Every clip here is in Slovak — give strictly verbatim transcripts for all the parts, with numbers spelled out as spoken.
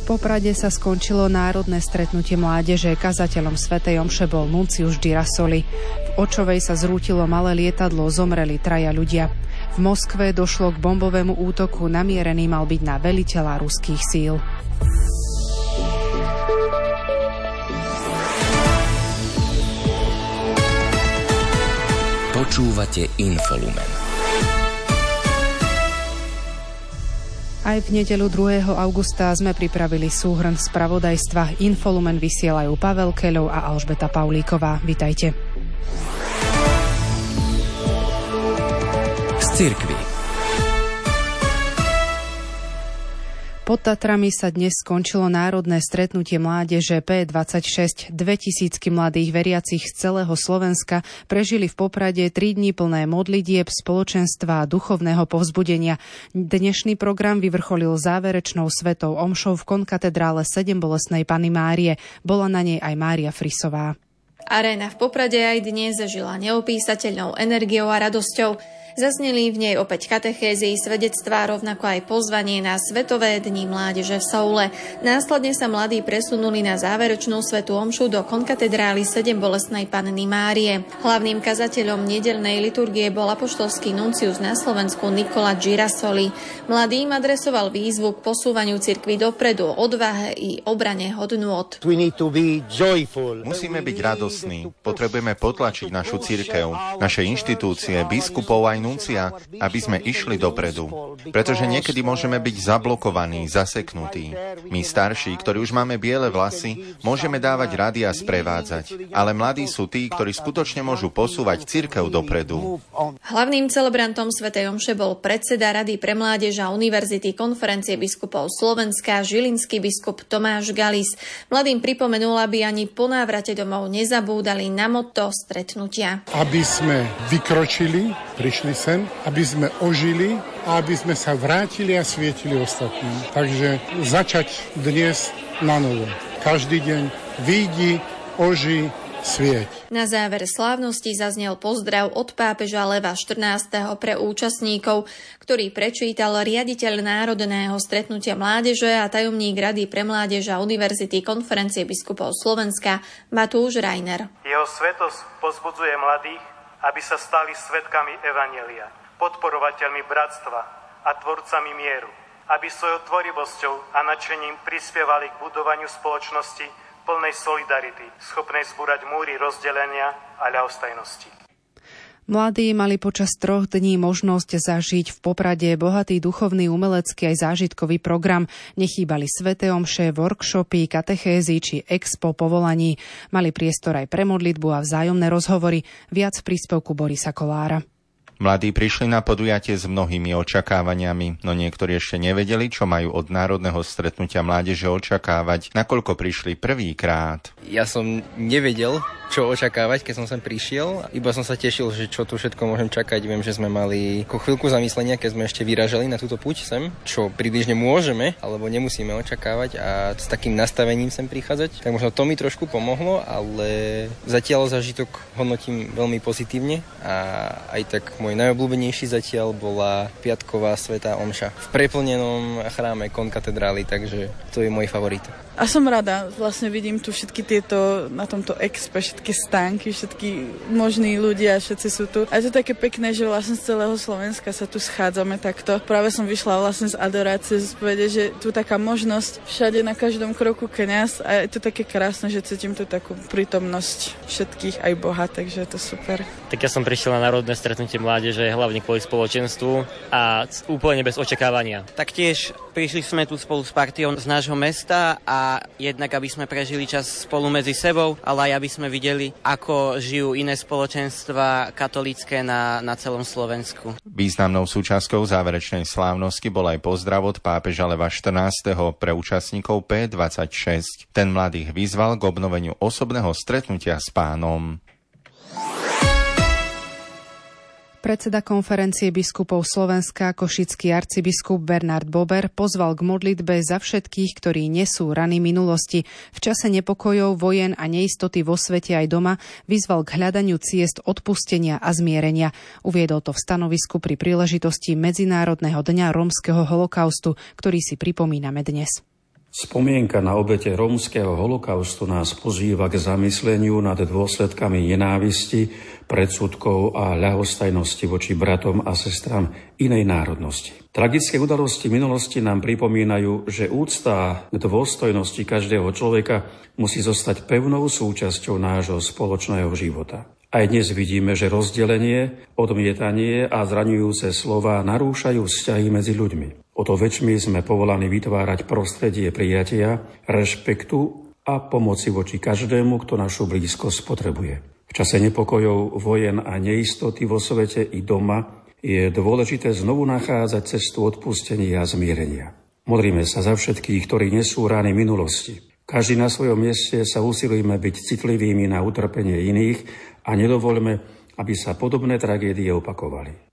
V Poprade sa skončilo národné stretnutie mládeže. Kazateľom svätej omše bol nuncius Girasoli. V Očovej sa zrútilo malé lietadlo, zomreli traja ľudia. V Moskve došlo k bombovému útoku, namierený mal byť na veliteľa ruských síl. Počúvate Infolumen. Aj v nedeľu druhého augusta sme pripravili súhrn spravodajstva. Infolumen vysielajú Pavel Keľov a Alžbeta Paulíková. Vitajte. Z cirkvi. Pod Tatrami sa dnes skončilo národné stretnutie mládeže pé dvadsaťšesť. Dvetisícky mladých veriacich z celého Slovenska prežili v Poprade tri dni plné modlitieb, spoločenstva a duchovného povzbudenia. Dnešný program vyvrcholil záverečnou svetou omšou v konkatedrále Sedembolestnej Panny Márie. Bola na nej aj Mária Frisová. Aréna v Poprade aj dnes žila neopísateľnou energiou a radosťou. Zazneli v nej opäť katechézy, svedectvá, rovnako aj pozvanie na Svetové dni mládeže v Soule. Následne sa mladí presunuli na záverečnú svätú omšu do konkatedrály Sedembolestnej Panny Márie. Hlavným kazateľom nedeľnej liturgie bol apoštolský nuncius na Slovensku Nikola Girasoli. Mladým adresoval výzvu k posúvaniu cirkvi dopredu, odvahe i obrane hodnôt. Musíme byť radosní. Potrebujeme potlačiť našu cirkev, naše inštitúcie, biskupov aj nuncia, aby sme išli dopredu. Pretože niekedy môžeme byť zablokovaní, zaseknutí. My starší, ktorí už máme biele vlasy, môžeme dávať rady a sprevádzať. Ale mladí sú tí, ktorí skutočne môžu posúvať cirkev dopredu. Hlavným celebrantom svätej omše bol predseda Rady pre mládež a Univerzity Konferencie biskupov Slovenska, žilinský biskup Tomáš Galis. Mladým pripomenul, aby ani po návrate domov nezabúdali na motto stretnutia. Aby sme vykročili, prišli sem, aby sme ožili a aby sme sa vrátili a svietili ostatným. Takže začať dnes na novo. Každý deň vyjdi, oži, svieť. Na záver slávnosti zaznel pozdrav od pápeža Leva štrnásteho pre účastníkov, ktorý prečítal riaditeľ Národného stretnutia mládeže a tajomník Rady pre mládež a Univerzity Konferencie biskupov Slovenska Matúš Reiner. Jeho svätosť pozbudzuje mladých, aby sa stali svedkami evanjelia, podporovateľmi bratstva a tvorcami mieru, aby svojou tvorivosťou a nadšením prispievali k budovaniu spoločnosti plnej solidarity, schopnej zbúrať múry rozdelenia a ľahostajnosti. Mladí mali počas troch dní možnosť zažiť v Poprade bohatý duchovný, umelecký aj zážitkový program. Nechýbali sväté omše, workshopy, katechézy či expo povolaní. Mali priestor aj pre modlitbu a vzájomné rozhovory. Viac v príspevku Borisa Kolára. Mladí prišli na podujatie s mnohými očakávaniami, no niektorí ešte nevedeli, čo majú od národného stretnutia mládeže očakávať, nakoľko prišli prvýkrát. Ja som nevedel, čo očakávať, keď som sem prišiel. Iba som sa tešil, že čo tu všetko môžem čakať. Viem, že sme mali ako chvíľku zamyslenia, keď sme ešte vyražali na túto púť sem, čo približne môžeme, alebo nemusíme očakávať a s takým nastavením sem prichádzať. Tak možno to mi trošku pomohlo, ale zatiaľ zážitok hodnotím veľmi pozitívne a aj tak môj najobľúbenejší zatiaľ bola piatková svätá omša v preplnenom chráme konkatedrály, takže to je môj favorit. A som rada, vlastne vidím tu všetky tieto, na tomto expe, všetky stánky, všetky možní ľudia, všetci sú tu. A je to také pekné, že vlastne z celého Slovenska sa tu schádzame takto. Práve som vyšla vlastne z adorácie, z povede, že tu taká možnosť všade na každom kroku kňaz a je to také krásne, že cítim tu takú prítomnosť všetkých aj Boha, takže je to super. Tak ja som prišiel na národné stretnutie mládeže hlavne kvôli spoločenstvu a úplne bez očakávania. Taktiež prišli sme tu spolu s partiou z nášho mesta a jednak, aby sme prežili čas spolu medzi sebou, ale aj aby sme videli, ako žijú iné spoločenstva katolícke na, na celom Slovensku. Významnou súčasťou záverečnej slávnosti bol aj pozdrav od pápeža Leva štrnásteho pre účastníkov pé dvadsaťšesť. Ten mladých vyzval k obnoveniu osobného stretnutia s Pánom. Predseda konferencie biskupov Slovenska, košický arcibiskup Bernard Bober, pozval k modlitbe za všetkých, ktorí nesú rany minulosti. V čase nepokojov, vojen a neistoty vo svete aj doma vyzval k hľadaniu ciest odpustenia a zmierenia. Uviedol to v stanovisku pri príležitosti Medzinárodného dňa rómskeho holokaustu, ktorý si pripomíname dnes. V Spomienka na obete rómskeho holokaustu nás pozýva k zamysleniu nad dôsledkami nenávisti, predsudkov a ľahostajnosti voči bratom a sestram inej národnosti. Tragické udalosti minulosti nám pripomínajú, že úcta k dôstojnosti každého človeka musí zostať pevnou súčasťou nášho spoločného života. Aj dnes vidíme, že rozdelenie, odmietanie a zraňujúce slová narúšajú vzťahy medzi ľuďmi. O to väčšmi sme povolaní vytvárať prostredie prijatia, rešpektu a pomoci voči každému, kto našu blízkosť potrebuje. V čase nepokojov, vojen a neistoty vo svete i doma je dôležité znovu nachádzať cestu odpustenia a zmierenia. Modlíme sa za všetkých, ktorí nesú rány minulosti. Každý na svojom mieste sa usilujeme byť citlivými na utrpenie iných a nedovoľme, aby sa podobné tragédie opakovali.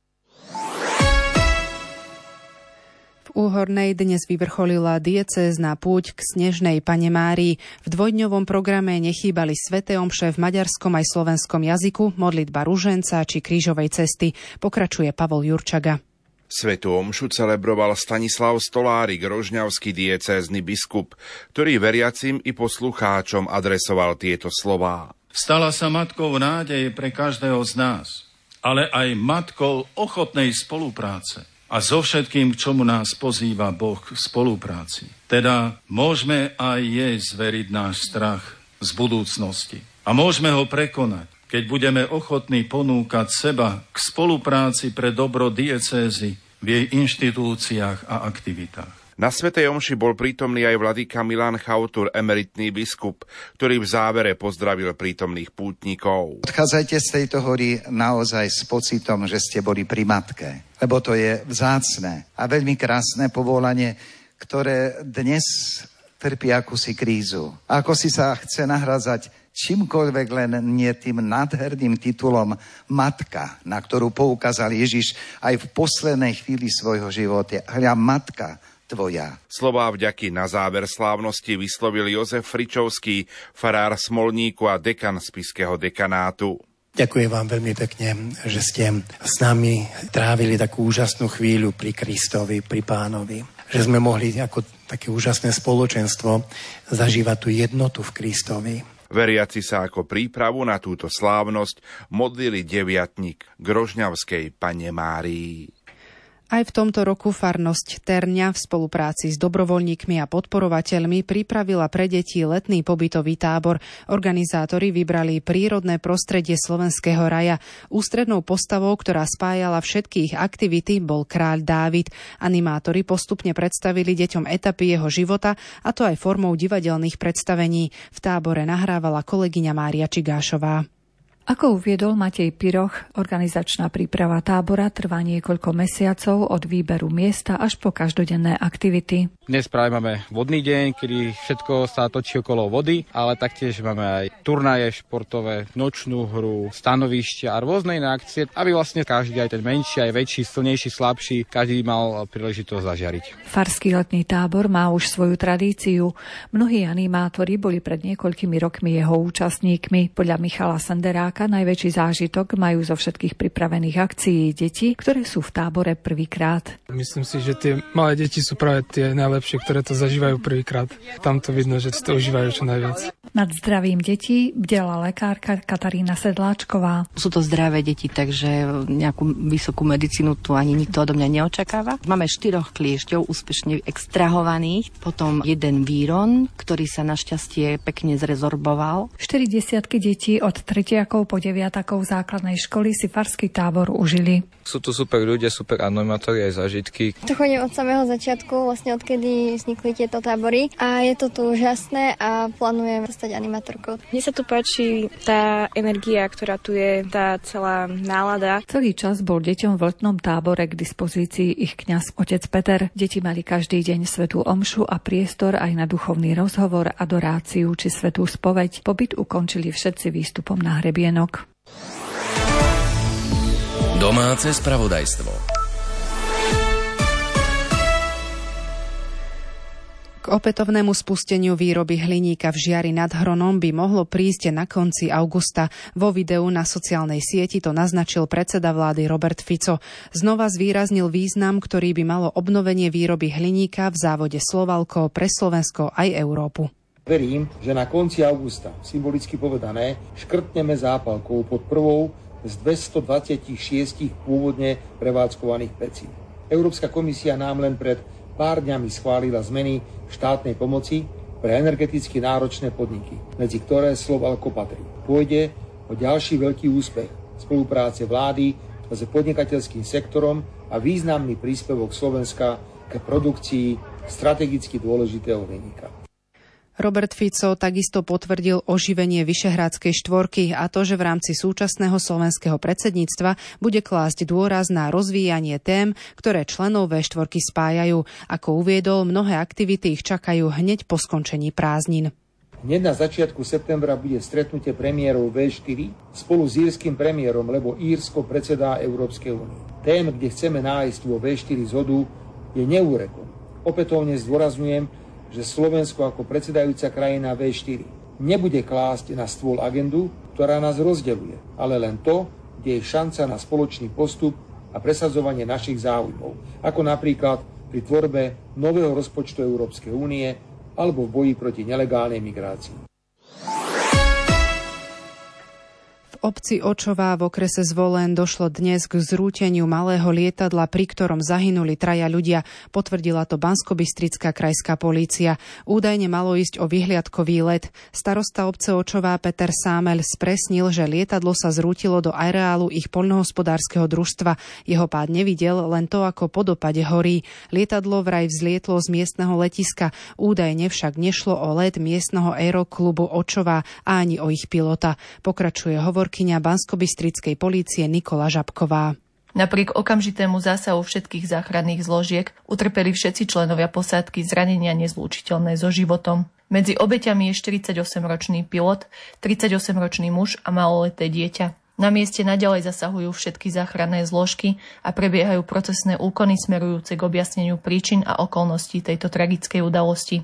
V Úhornej dnes vyvrcholila diecézna púť k Snežnej Panne Márii. V dvojdňovom programe nechýbali sväté omše v maďarskom aj slovenskom jazyku, modlitba ruženca či krížovej cesty. Pokračuje Pavol Jurčaga. Svätú omšu celebroval Stanislav Stolárik, rožňavský diecézny biskup, ktorý veriacim i poslucháčom adresoval tieto slová. Stala sa matkou nádeje pre každého z nás, ale aj matkou ochotnej spolupráce. A so všetkým, k čomu nás pozýva Boh v spolupráci. Teda môžeme aj jej zveriť náš strach z budúcnosti. A môžeme ho prekonať, keď budeme ochotní ponúkať seba k spolupráci pre dobro diecézy v jej inštitúciách a aktivitách. Na svätej omši bol prítomný aj vladyka Milan Chautur, emeritný biskup, ktorý v závere pozdravil prítomných pútnikov. Odchádzajte z tejto hory naozaj s pocitom, že ste boli pri matke, lebo to je vzácne a veľmi krásne povolanie, ktoré dnes trpí akúsi krízu. Ako si sa chce nahrádzať čímkoľvek, len nie tým nádherným titulom matka, na ktorú poukázal Ježiš aj v poslednej chvíli svojho života. Hľa matka tvoja. Slová vďaky na záver slávnosti vyslovil Jozef Fričovský, farár Smolníku a dekan spišského dekanátu. Ďakujem vám veľmi pekne, že ste s nami trávili takú úžasnú chvíľu pri Kristovi, pri Pánovi. Že sme mohli ako také úžasné spoločenstvo zažívať tú jednotu v Kristovi. Veriaci sa ako prípravu na túto slávnosť modlili deviatnik k rožňavskej Panne Márii. Aj v tomto roku farnosť Terňa v spolupráci s dobrovoľníkmi a podporovateľmi pripravila pre deti letný pobytový tábor. Organizátori vybrali prírodné prostredie slovenského raja. Ústrednou postavou, ktorá spájala všetkých aktivity, bol kráľ Dávid. Animátori postupne predstavili deťom etapy jeho života, a to aj formou divadelných predstavení. V tábore nahrávala kolegyňa Mária Čigášová. Ako uviedol Matej Piroch, organizačná príprava tábora trvá niekoľko mesiacov od výberu miesta až po každodenné aktivity. Dnes práve máme vodný deň, kedy všetko sa točí okolo vody, ale taktiež máme aj turnaje športové, nočnú hru, stanovištia a rôzne iné akcie, aby vlastne každý, aj ten menší, aj väčší, silnejší, slabší, každý mal príležitosť zažiariť. Farský letný tábor má už svoju tradíciu. Mnohí animátori boli pred niekoľkými rokmi jeho účastníkmi. Podľa Michala Sanderáka najväčší zážitok majú zo všetkých pripravených akcií deti, ktoré sú v tábore prvýkrát. Myslím si, že tie malé deti sú práve tie najlepšie, ktoré to zažívajú prvýkrát. Tam to vidno, že si to užívajú čo najviac. Nad zdravím detí bdela lekárka Katarína Sedláčková. Sú to zdravé deti, takže nejakú vysokú medicínu tu ani nikto odo mňa neočakáva. Máme štyroch kliešťov úspešne extrahovaných, potom jeden víron, ktorý sa našťastie pekne zrezorboval. Štyri desiatky detí od tretiakov po deviatakov základnej školy si farský tábor užili. Sú tu super ľudia, super animátori aj zážitky. To chodím od samého začiatku, vlastne odkedy vznikli tieto tábory a je to tu úžasné a plánujem stať animátorkou. Mne sa tu páči tá energia, ktorá tu je, tá celá nálada. Celý čas bol deťom v letnom tábore k dispozícii ich kňaz otec Peter. Deti mali každý deň svätú omšu a priestor aj na duchovný rozhovor, adoráciu či svätú spoveď. Pobyt ukončili všetci výstupom na hrebienok. Domáce spravodajstvo. K opätovnému spusteniu výroby hliníka v Žiari nad Hronom by mohlo prísť na konci augusta. Vo videu na sociálnej sieti to naznačil predseda vlády Robert Fico. Znova zvýraznil význam, ktorý by malo obnovenie výroby hliníka v závode Slovalko pre Slovensko aj Európu. Verím, že na konci augusta, symbolicky povedané, škrtneme zápalkou pod prvou z dvestodvadsaťšesť pôvodne prevádzkovaných pecí. Európska komisia nám len pred pár dňami schválila zmeny štátnej pomoci pre energeticky náročné podniky, medzi ktoré Slovalko patrí. Pôjde o ďalší veľký úspech spolupráce vlády s podnikateľským sektorom a významný príspevok Slovenska k produkcii strategicky dôležitého hliníka. Robert Fico takisto potvrdil oživenie Vyšehradskej štvorky a to, že v rámci súčasného slovenského predsedníctva bude klásť dôraz na rozvíjanie tém, ktoré členov vé štyri spájajú. Ako uviedol, mnohé aktivity ich čakajú hneď po skončení prázdnin. Hneď na začiatku septembra bude stretnutie premiérov vé štyri spolu s írskym premiérom, lebo Írsko predsedá Európskej únie. Tém, kde chceme nájsť vo vé štyri zhodu, je neúrekom. Opätovne zdôrazňujem, že Slovensko ako predsedajúca krajina vé štyri nebude klásť na stôl agendu, ktorá nás rozdeľuje, ale len to, kde je šanca na spoločný postup a presadzovanie našich záujmov, ako napríklad pri tvorbe nového rozpočtu Európskej únie alebo v boji proti nelegálnej migrácii. V obci Očová v okrese Zvolen došlo dnes k zrúteniu malého lietadla, pri ktorom zahynuli traja ľudia. Potvrdila to Banskobystrická krajská polícia. Údajne malo ísť o vyhliadkový let. Starosta obce Očová Peter Sámel spresnil, že lietadlo sa zrútilo do areálu ich poľnohospodárskeho družstva. Jeho pád nevidel, len to, ako po dopade horí. Lietadlo vraj vzlietlo z miestneho letiska. Údajne však nešlo o let miestneho aeroklubu Očová a ani o ich pilota. Pokračuje hovor Banskobystrickej polície Nikola Žabková. Napriek okamžitému zásahu všetkých záchranných zložiek utrpeli všetci členovia posádky zranenia nezlúčiteľné so životom. Medzi obeťami je štyridsaťosemročný pilot, tridsaťosemročný muž a maloleté dieťa. Na mieste naďalej zasahujú všetky záchranné zložky a prebiehajú procesné úkony smerujúce k objasneniu príčin a okolností tejto tragickej udalosti.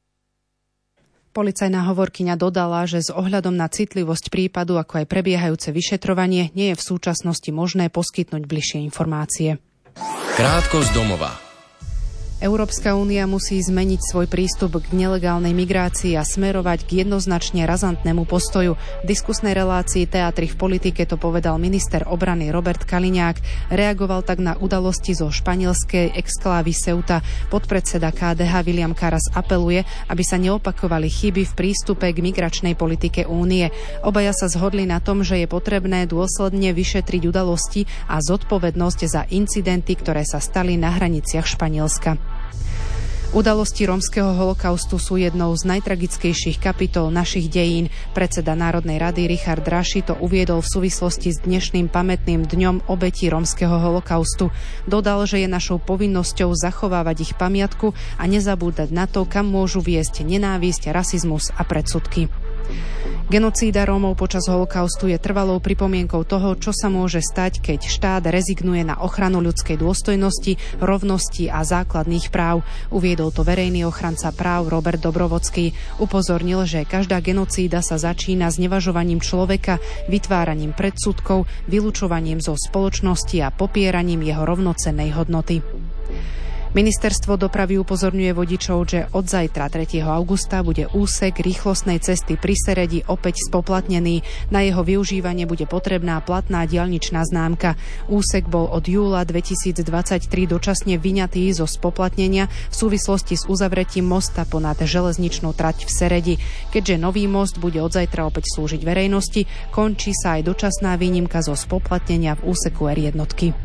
Policajná hovorkyňa dodala, že s ohľadom na citlivosť prípadu, ako aj prebiehajúce vyšetrovanie, nie je v súčasnosti možné poskytnúť bližšie informácie. Krátko z domova. Európska únia musí zmeniť svoj prístup k nelegálnej migrácii a smerovať k jednoznačne razantnému postoju. V diskusnej relácii Teatri v politike to povedal minister obrany Robert Kaliňák. Reagoval tak na udalosti zo španielskej exklávy Ceuta. Podpredseda ká dé há William Karas apeluje, aby sa neopakovali chyby v prístupe k migračnej politike únie. Obaja sa zhodli na tom, že je potrebné dôsledne vyšetriť udalosti a zodpovednosť za incidenty, ktoré sa stali na hraniciach Španielska. Udalosti rómskeho holokaustu sú jednou z najtragickejších kapitol našich dejín. Predseda Národnej rady Richard Raši to uviedol v súvislosti s dnešným pamätným dňom obetí rómskeho holokaustu. Dodal, že je našou povinnosťou zachovávať ich pamiatku a nezabúdať na to, kam môžu viesť nenávisť, rasizmus a predsudky. Genocída Rómov počas holokaustu je trvalou pripomienkou toho, čo sa môže stať, keď štát rezignuje na ochranu ľudskej dôstojnosti, rovnosti a základných práv. Uviedol to verejný ochranca práv Robert Dobrovodský. Upozornil, že každá genocída sa začína znevažovaním človeka, vytváraním predsudkov, vylučovaním zo spoločnosti a popieraním jeho rovnocennej hodnoty. Ministerstvo dopravy upozorňuje vodičov, že od zajtra tretieho augusta bude úsek rýchlostnej cesty pri Seredi opäť spoplatnený. Na jeho využívanie bude potrebná platná diaľničná známka. Úsek bol od júla dvetisícdvadsaťtri dočasne vyňatý zo spoplatnenia v súvislosti s uzavretím mosta ponad železničnú trať v Seredi. Keďže nový most bude od zajtra opäť slúžiť verejnosti, končí sa aj dočasná výnimka zo spoplatnenia v úseku er jednotky.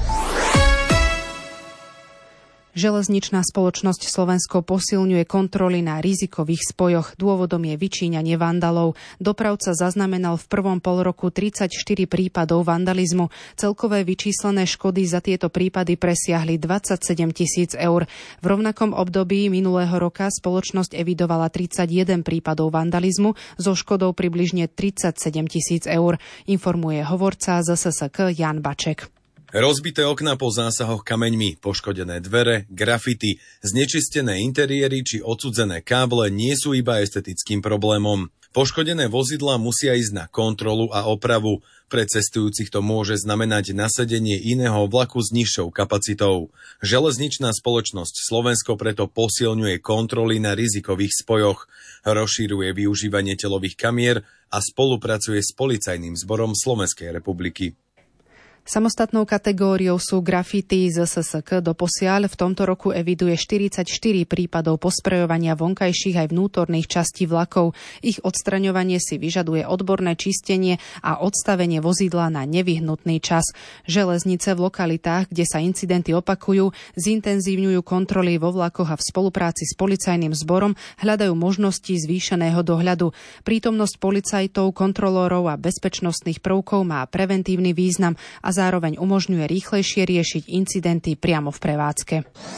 Železničná spoločnosť Slovensko posilňuje kontroly na rizikových spojoch. Dôvodom je vyčíňanie vandalov. Dopravca zaznamenal v prvom polroku tridsaťštyri prípadov vandalizmu. Celkové vyčíslené škody za tieto prípady presiahli dvadsaťsedem tisíc eur. V rovnakom období minulého roka spoločnosť evidovala tridsaťjeden prípadov vandalizmu so škodou približne tridsaťsedem tisíc eur, informuje hovorca zet es es ká Jan Baček. Rozbité okná po zásahoch kameňmi, poškodené dvere, grafity, znečistené interiéry či odsudzené káble nie sú iba estetickým problémom. Poškodené vozidlá musia ísť na kontrolu a opravu. Pre cestujúcich to môže znamenať nasadenie iného vlaku s nižšou kapacitou. Železničná spoločnosť Slovensko preto posilňuje kontroly na rizikových spojoch, rozšíruje využívanie telových kamier a spolupracuje s Policajným zborom Slovenskej republiky. Samostatnou kategóriou sú grafity z es es ká. Doposiaľ v tomto roku eviduje štyridsaťštyri prípadov posprejovania vonkajších aj vnútorných častí vlakov. Ich odstraňovanie si vyžaduje odborné čistenie a odstavenie vozidla na nevyhnutný čas. Železnice v lokalitách, kde sa incidenty opakujú, zintenzívňujú kontroly vo vlakoch a v spolupráci s Policajným zborom hľadajú možnosti zvýšeného dohľadu. Prítomnosť policajtov, kontrolórov a bezpečnostných prvkov má preventívny význam a zároveň umožňuje rýchlejšie riešiť incidenty priamo v prevádzke.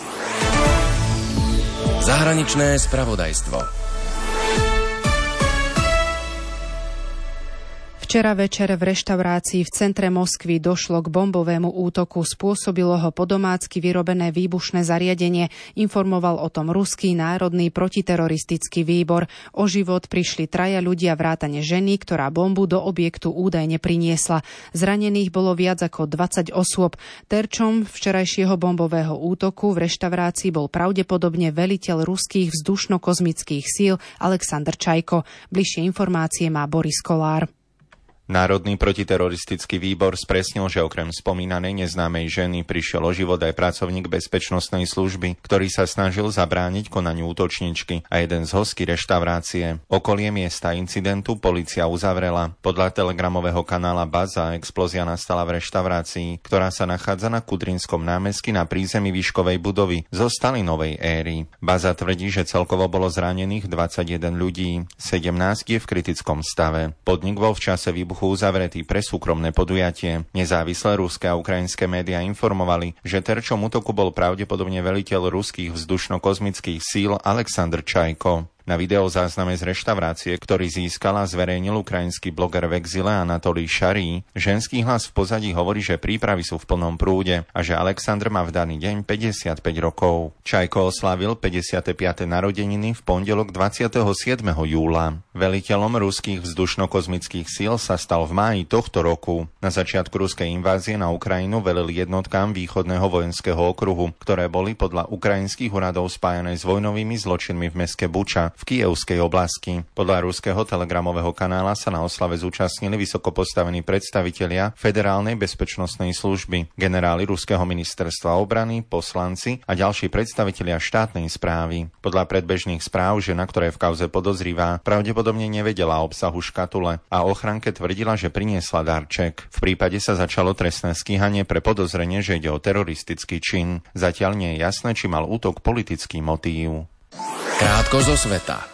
Zahraničné spravodajstvo. Včera večer v reštaurácii v centre Moskvy došlo k bombovému útoku. Spôsobilo ho podomácky vyrobené výbušné zariadenie. Informoval o tom ruský národný protiteroristický výbor. O život prišli traja ľudia vrátane ženy, ktorá bombu do objektu údajne priniesla. Zranených bolo viac ako dvadsať osôb. Terčom včerajšieho bombového útoku v reštaurácii bol pravdepodobne veliteľ ruských vzdušno-kozmických síl Alexander Čajko. Bližšie informácie má Boris Kolár. Národný protiteroristický výbor spresnil, že okrem spomínanej neznámej ženy prišiel o život aj pracovník bezpečnostnej služby, ktorý sa snažil zabrániť konaniu útočničky, a jeden z hostí reštaurácie. Okolie miesta incidentu polícia uzavrela. Podľa telegramového kanála Baza explózia nastala v reštaurácii, ktorá sa nachádza na Kudrinskom námestí na prízemí výškovej budovy zo Stalinovej éry. Baza tvrdí, že celkovo bolo zranených dvadsaťjeden ľudí, sedemnásť je v kritickom stave. Podnik bol v čase výbuchu uzavretý pre súkromné podujatie. Nezávislé ruské a ukrajinské médiá informovali, že terčom útoku bol pravdepodobne veliteľ ruských vzdušno-kozmických síl Alexander Čajko. Na videozázname z reštaurácie, ktorý získal a zverejnil ukrajinský bloger v exile Anatolij Šarý, ženský hlas v pozadí hovorí, že prípravy sú v plnom prúde a že Alexander má v daný deň päťdesiatpäť rokov. Čajko oslávil päťdesiate piate narodeniny v pondelok dvadsiateho siedmeho júla. Veliteľom ruských vzdušno-kozmických síl sa stal v máji tohto roku. Na začiatku ruskej invázie na Ukrajinu velil jednotkám východného vojenského okruhu, ktoré boli podľa ukrajinských úradov spájané s vojnovými zločinmi v meste Buča v Kyjevskej oblasti. Podľa ruského telegramového kanála sa na oslave zúčastnili vysoko postavení predstavitelia Federálnej bezpečnostnej služby, generáli ruského ministerstva obrany, poslanci a ďalší predstavitelia štátnej správy. Podľa predbežných správ žena, ktorá je v kauze podozrivá, pravdepodobne nevedela o obsahu škatule a ochranke tvrdila, že priniesla darček. V prípade sa začalo trestné stíhanie pre podozrenie, že ide o teroristický čin. Zatiaľ nie je jasné, či mal útok politický motív. Krátko zo sveta.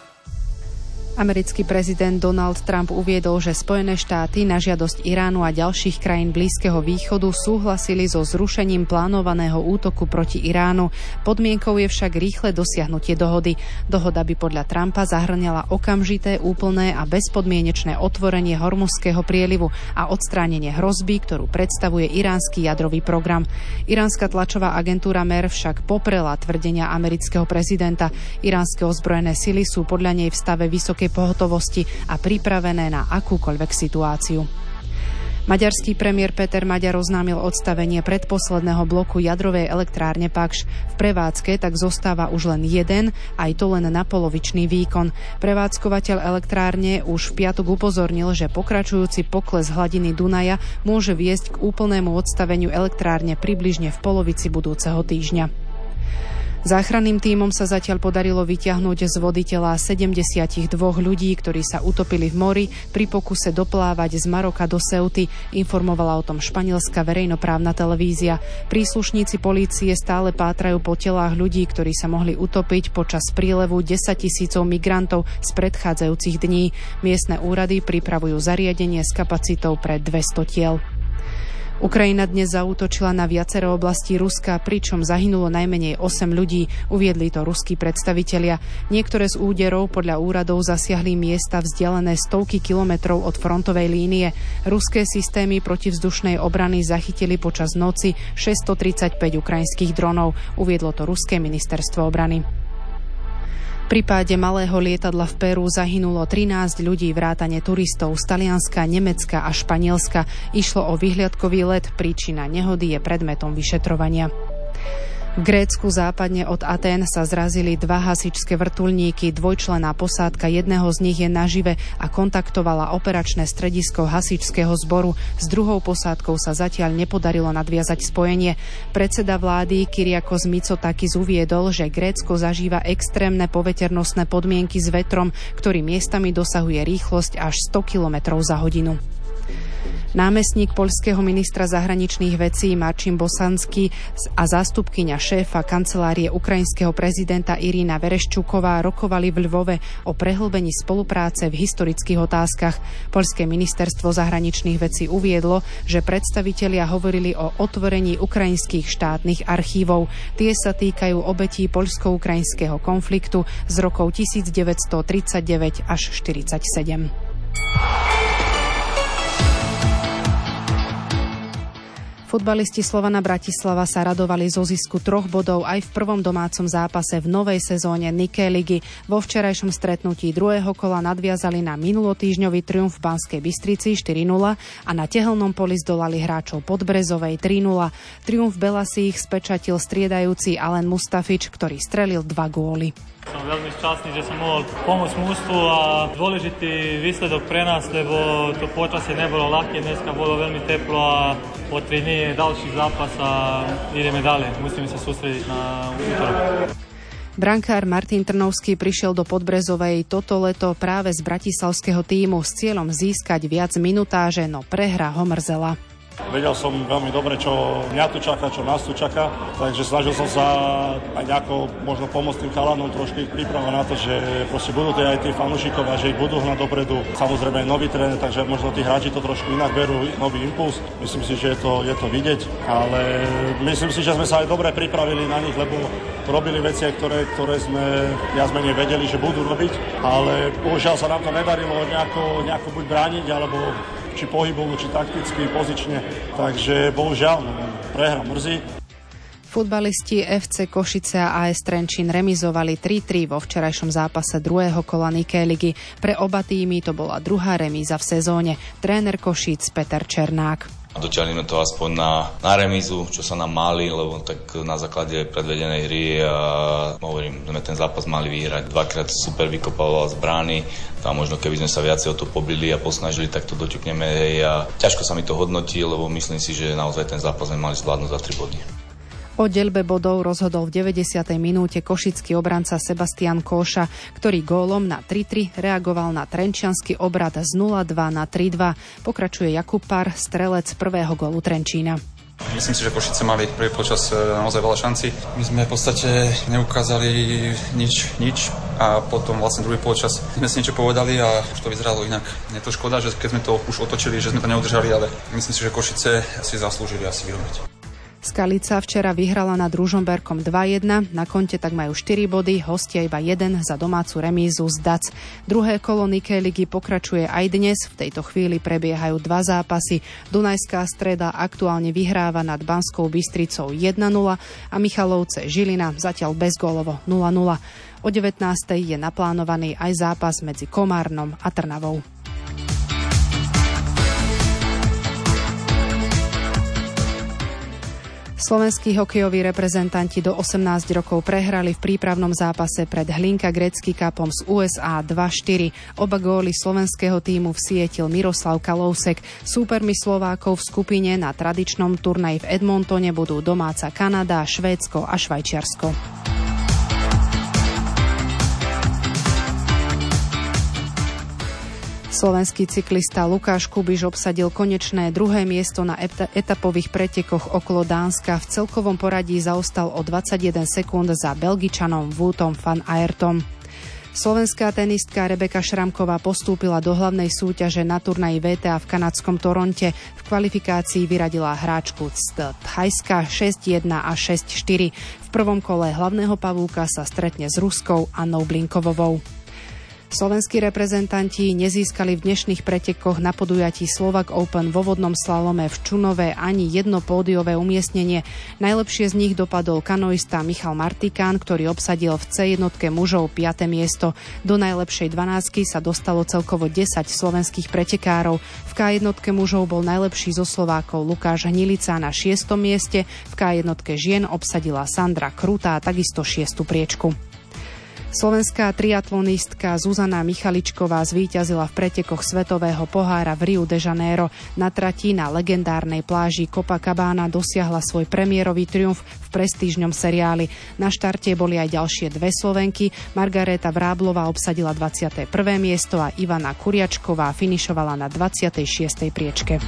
Americký prezident Donald Trump uviedol, že Spojené štáty na žiadosť Iránu a ďalších krajín Blízkeho východu súhlasili so zrušením plánovaného útoku proti Iránu. Podmienkou je však rýchle dosiahnutie dohody. Dohoda by podľa Trumpa zahŕňala okamžité, úplné a bezpodmienečné otvorenie Hormuzského prielivu a odstránenie hrozby, ktorú predstavuje iránsky jadrový program. Iránska tlačová agentúra Mer však poprela tvrdenia amerického prezidenta. Iránske ozbrojené sily sú podľa nej v stave vysokej pohotovosti a pripravené na akúkoľvek situáciu. Maďarský premiér Peter Maďar oznámil odstavenie predposledného bloku jadrovej elektrárne Pakš. V prevádzke tak zostáva už len jeden, aj to len na polovičný výkon. Prevádzkovateľ elektrárne už v piatok upozornil, že pokračujúci pokles hladiny Dunaja môže viesť k úplnému odstaveniu elektrárne približne v polovici budúceho týždňa. Záchranným tímom sa zatiaľ podarilo vyťahnuť z vody telá sedemdesiatdva ľudí, ktorí sa utopili v mori pri pokuse doplávať z Maroka do Ceuty, informovala o tom španielská verejnoprávna televízia. Príslušníci polície stále pátrajú po telách ľudí, ktorí sa mohli utopiť počas prílevu desaťtisícov migrantov z predchádzajúcich dní. Miestne úrady pripravujú zariadenie s kapacitou pre dvesto tiel. Ukrajina dnes zaútočila na viaceré oblasti Ruska, pričom zahynulo najmenej osem ľudí, uviedli to ruskí predstavitelia. Niektoré z úderov podľa úradov zasiahli miesta vzdialené stovky kilometrov od frontovej línie. Ruské systémy protivzdušnej obrany zachytili počas noci šesťstotridsaťpäť ukrajinských dronov, uviedlo to ruské ministerstvo obrany. Pri páde malého lietadla v Peru zahynulo trinásť ľudí vrátane turistov z Talianska, Nemecka a Španielska. Išlo o vyhliadkový let, príčina nehody je predmetom vyšetrovania. V Grécku západne od Atén sa zrazili dva hasičské vrtuľníky, dvojčlenná posádka jedného z nich je nažive a kontaktovala operačné stredisko hasičského zboru. S druhou posádkou sa zatiaľ nepodarilo nadviazať spojenie. Predseda vlády Kyriakos Mitsotakis uviedol, že Grécko zažíva extrémne poveternostné podmienky s vetrom, ktorý miestami dosahuje rýchlosť až sto kilometrov za hodinu. Námestník poľského ministra zahraničných vecí Marcin Bosanský a zástupkyňa šéfa kancelárie ukrajinského prezidenta Irina Vereščuková rokovali v Lvove o prehlbení spolupráce v historických otázkach. Poľské ministerstvo zahraničných vecí uviedlo, že predstavitelia hovorili o otvorení ukrajinských štátnych archívov. Tie sa týkajú obetí poľsko-ukrajinského konfliktu z rokov devätnásťtridsaťdeväť až štyridsaťsedem. Futbalisti Slovana Bratislava sa radovali zo zisku troch bodov aj v prvom domácom zápase v novej sezóne Nikkei ligy. Vo včerajšom stretnutí druhého kola nadviazali na minulotýždňový triumf v Banskej Bystrici štyri nula a na Tehelnom poli zdolali hráčov Podbrezovej tri nula. Triumf Belasí ich spečatil striedajúci Alen Mustafič, ktorý strelil dva góly. Som veľmi šťastný, že som mohol pomôcť mužstvu a dôležitý výsledok pre nás, lebo to počasie nebolo ľahké, dneska bolo veľmi teplo a o tri dní je ďalší zápas a ideme ďalej. Musíme sa sústrediť na útorok. Brankár Martin Trnovský prišiel do Podbrezovej toto leto práve z bratislavského tímu s cieľom získať viac minutáže, no prehra ho mrzela. Vedel som veľmi dobre, čo mňa tu čaká, čo nás tu čaká, takže snažil som sa aj nejako možno pomôcť tým chalanom, trošku ich pripravať na to, že proste budú tie aj tí fanúšikov a že ich budú hnať dopredu. Samozrejme aj nový tréner, takže možno tí hráči to trošku inak berú, nový impuls. Myslím si, že je to, je to vidieť, ale myslím si, že sme sa aj dobre pripravili na nich, lebo robili veci, ktoré, ktoré sme viac menej vedeli, že budú robiť, ale bohužiaľ sa nám to nedarilo nejako, nejako buď brániť, alebo či pohybovo, či takticky, pozične. Takže bohužiaľ, no, prehra mrzí. Futbalisti ef cé Košice a á es Trenčín remizovali tri tri vo včerajšom zápase druhého kola Nikkei ligy. Pre oba týmy to bola druhá remíza v sezóne. Tréner Košíc Peter Černák. Dotiahli sme to aspoň na, na remízu, čo sa nám mali, lebo tak na základe predvedenej hry a hovorím, sme ten zápas mali vyhrať. Dvakrát super vykopával z brány, tam možno keby sme sa viacej o to pobili a posnažili, tak to doťukneme. Hej, a ťažko sa mi to hodnotí, lebo myslím si, že naozaj ten zápas sme mali zvládnuť za tri body. O deľbe bodov rozhodol v deväťdesiatej minúte košický obranca Sebastian Kóša, ktorý gólom na tri tri reagoval na trenčiansky obrat z nula dva na tri dva. Pokračuje Jakub Pár, strelec prvého gólu Trenčína. Myslím si, že Košice mali prvý počas naozaj veľa šanci. My sme v podstate neukázali nič, nič a potom vlastne druhý počas sme si niečo povedali a už to vyzeralo inak. Je to škoda, že keď sme to už otočili, že sme to neudržali, ale myslím si, že Košice si zaslúžili asi vyrovnať. Skalica včera vyhrala nad Ružomberkom dva jedna, na konte tak majú štyri body, hostia iba jeden za domácu remízu z Dac. Druhé kolo Nikkei ligy pokračuje aj dnes, v tejto chvíli prebiehajú dva zápasy. Dunajská Streda aktuálne vyhráva nad Banskou Bystricou jedna nula a Michalovce Žilina zatiaľ bezgólovo nula nula. O devätnástej je naplánovaný aj zápas medzi Komárnom a Trnavou. Slovenskí hokejoví reprezentanti do osemnásť rokov prehrali v prípravnom zápase pred Hlinka Gretzky Cupom z ú es á dva štyri. Oba góly slovenského tímu vsietil Miroslav Kalousek. Súpermi Slovákov v skupine na tradičnom turnaji v Edmontone budú domáca Kanada, Švédsko a Švajčiarsko. Slovenský cyklista Lukáš Kubiš obsadil konečné druhé miesto na etapových pretekoch okolo Dánska. V celkovom poradí zaostal o dvadsaťjeden sekúnd za Belgičanom Woutom van Aertom. Slovenská tenistka Rebeka Šramková postúpila do hlavnej súťaže na turnaji vé té á v kanadskom Toronte. V kvalifikácii vyradila hráčku z Thajska šesť jedna a šesť štyri. V prvom kole hlavného pavúka sa stretne s Ruskou Annou Blinkovovou. Slovenskí reprezentanti nezískali v dnešných pretekoch na podujatí Slovak Open vo vodnom slalome v Čunove ani jedno pódiové umiestnenie. Najlepšie z nich dopadol kanoista Michal Martikán, ktorý obsadil v cé jednotke mužov piate miesto. Do najlepšej dvanástky sa dostalo celkovo desať slovenských pretekárov. V ká jednotke mužov bol najlepší zo Slovákov Lukáš Hnilica na šiestom mieste, v ká jednotke žien obsadila Sandra Krutá takisto šiestu priečku. Slovenská triatlonistka Zuzana Michaličková zvíťazila v pretekoch Svetového pohára v Rio de Janeiro. Na trati na legendárnej pláži Copacabana dosiahla svoj premiérový triumf v prestížnom seriáli. Na štarte boli aj ďalšie dve Slovenky. Margareta Vráblová obsadila dvadsiate prvé miesto a Ivana Kuriačková finišovala na dvadsiatej šiestej priečke.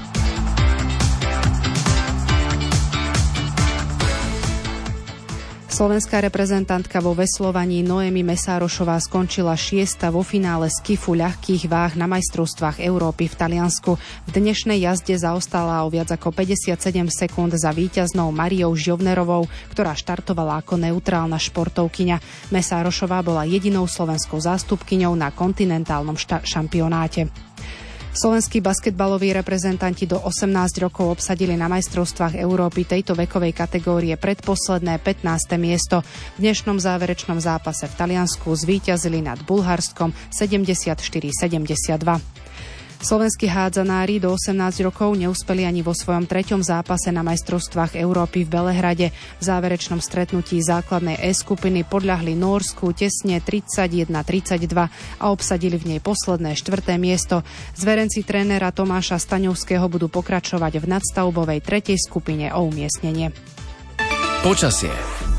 Slovenská reprezentantka vo veslovaní Noemi Mesárošová skončila šiesta vo finále skifu ľahkých váh na majstrovstvách Európy v Taliansku. V dnešnej jazde zaostala o viac ako päťdesiatsedem sekúnd za víťaznou Mariou Žovnerovou, ktorá štartovala ako neutrálna športovkyňa. Mesárošová bola jedinou slovenskou zástupkyňou na kontinentálnom šta- šampionáte. Slovenskí basketbaloví reprezentanti do osemnásť rokov obsadili na majstrovstvách Európy tejto vekovej kategórie predposledné pätnáste miesto. V dnešnom záverečnom zápase v Taliansku zvíťazili nad Bulharskom sedemdesiatštyri sedemdesiatdva. Slovenskí hádzanári do osemnásť rokov neúspeli ani vo svojom treťom zápase na majstrovstvách Európy v Belehrade. V záverečnom stretnutí základnej E skupiny podľahli Nórsku tesne tridsaťjeden tridsaťdva a obsadili v nej posledné štvrté miesto. Zverenci trénera Tomáša Staňovského budú pokračovať v nadstavbovej tretej skupine o umiestnenie. Počasie.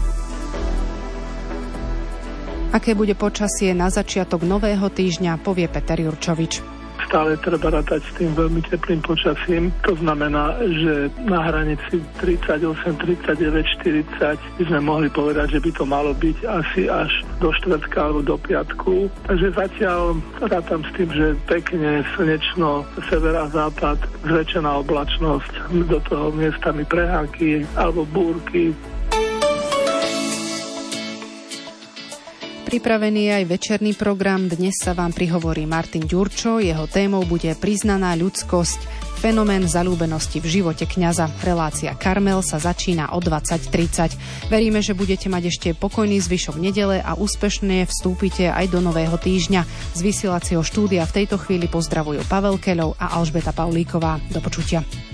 Aké bude počasie na začiatok nového týždňa, povie Peter Jurčovič. Stále treba rátať s tým veľmi teplým počasím. To znamená, že na hranici tridsaťosem, tridsaťdeväť, štyridsať by sme mohli povedať, že by to malo byť asi až do štvrtka alebo do piatku. Takže zatiaľ rátam s tým, že pekne, slnečno, sever a západ, zväčšená oblačnosť, do toho miestami prehánky alebo búrky. Pripravený je aj večerný program. Dnes sa vám prihovorí Martin Ďurčo. Jeho témou bude priznaná ľudskosť, fenomén zaľúbenosti v živote kňaza. Relácia Karmel sa začína o dvadsať tridsať. Veríme, že budete mať ešte pokojný zvyšok nedele a úspešne vstúpite aj do nového týždňa. Z vysielacieho štúdia v tejto chvíli pozdravujú Pavel Keľov a Alžbeta Paulíková. Do počutia.